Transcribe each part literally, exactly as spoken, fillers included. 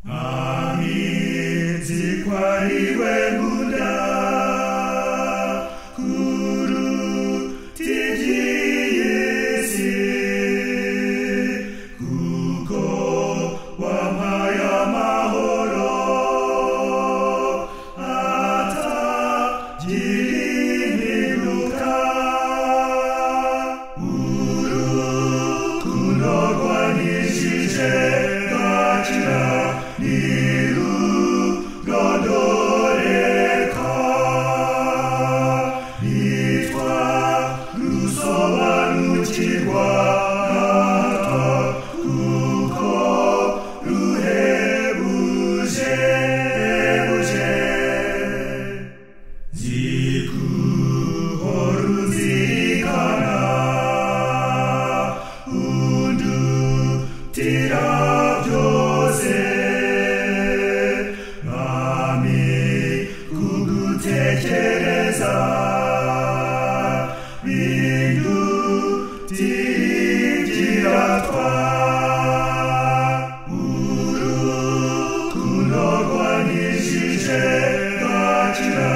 abizi ko ari we nkunda kuruta iby'iyi si, kuko wampaye amahoro atagira impinduka. Urukundo rwanyijije gakira ntirurondoreka, nitwa rusobanukirwa hato, kuko ruhebuje buje. Zikuhora uzirikana undutira byose, mwami kugutekereza bindutira twa. Urukundo rwanyijije gakira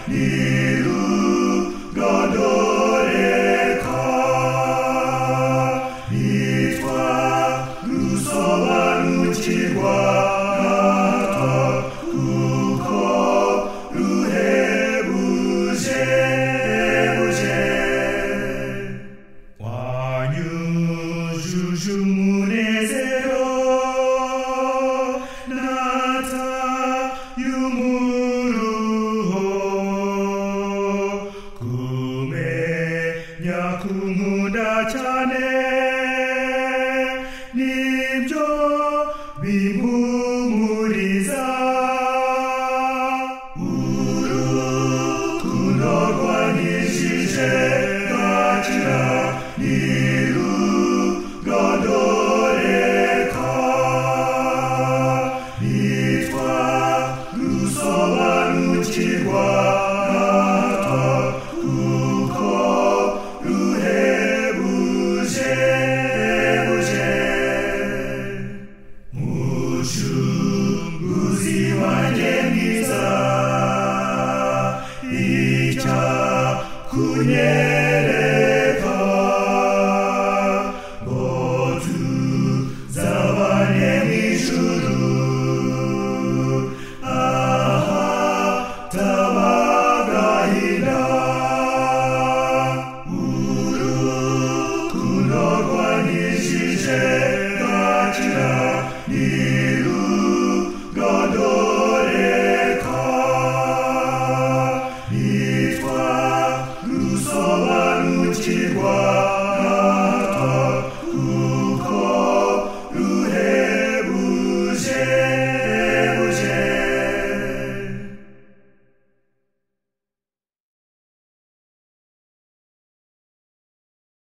ntirurondoreka, nitwa rusobanukirwa hato, kuko ruhebuje buje. Wanyujuje umunezero nataye umuruho, kumenya kunkunda cyane nibyo bimpumuriza. Urukundo rwanyijije gakira ntirurondoreka, nitwa rusobanukirwa hato, kuko ruhebuje buje. Mucunguzi wanjye mwiza, icyakunyereka ngo tuzabane mu ijuru,